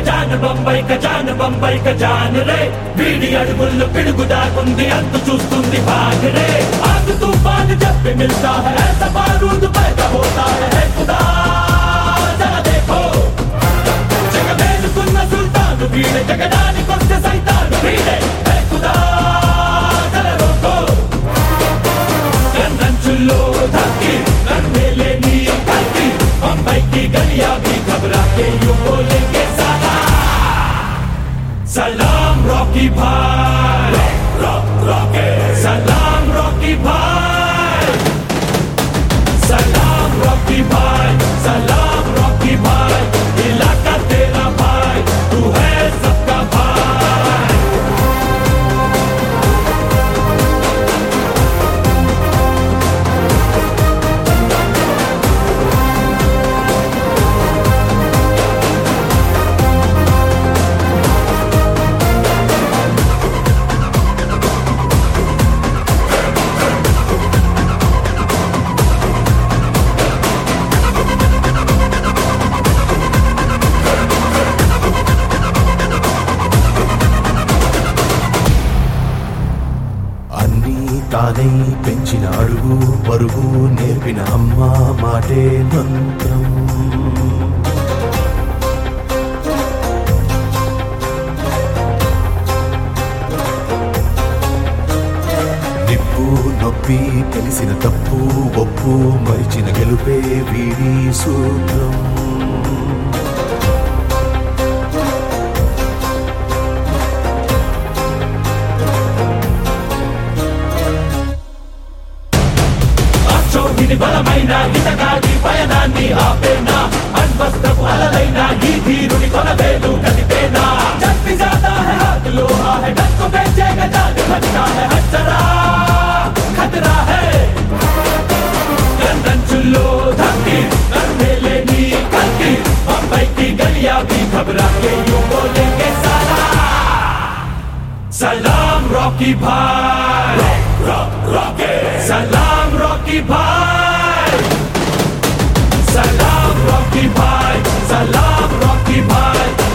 बंबई का जान रे बीड़ी अड़गुल्लो पिड़गु दागुंदी अंत चूस्तुंदी भाग रे आग तूफान जब भी मिलता है ऐसा बारूद पैदा होता है खुदा जरा देखो जगमेलुकुन्न सुल्तान वीरे जगदानिकोच्चे सैतान वीरे है खुदा जरा रोको कन्नंचुल्लो धक्की नन्मेले नी कल्की बंबई की गलियां भी घबरा के यूं बोलेंगे सलाम रॉकी भाई रॉकी सलाम रॉकी भाई सलाम रॉकी भाई सलाम रॉकी भाई इलाका तेरा भाई तू है सबका भाई తానై పెంచిన అడుగు పరుగు నేర్పిన అమ్మ మాటే మంత్రం నిప్పు నొప్పి తెలిసిన తప్పు ఒప్పు మరిచిన గెలుపే వీడి సూత్రం బలమైన ఇతగాడి పయనాన్ని ఆపేనా అన్వస్త్రపు అలలైనా ఈ ధీరుని కొనవేలు కదిపేనా జబ్బి జాతా है हाथ लोहा है डर को बेचेगा जान खतरा है हजरा खतरा है कन्नंचुल्लो धक्की नन्मेले नी कल्की बंबई की गलियां भी घबरा के यूं बोलेंगे सलाम रॉकी भाई रॉकी सलाम रॉकी भाई सलाम रॉकी भाई सलाम रॉकी भाई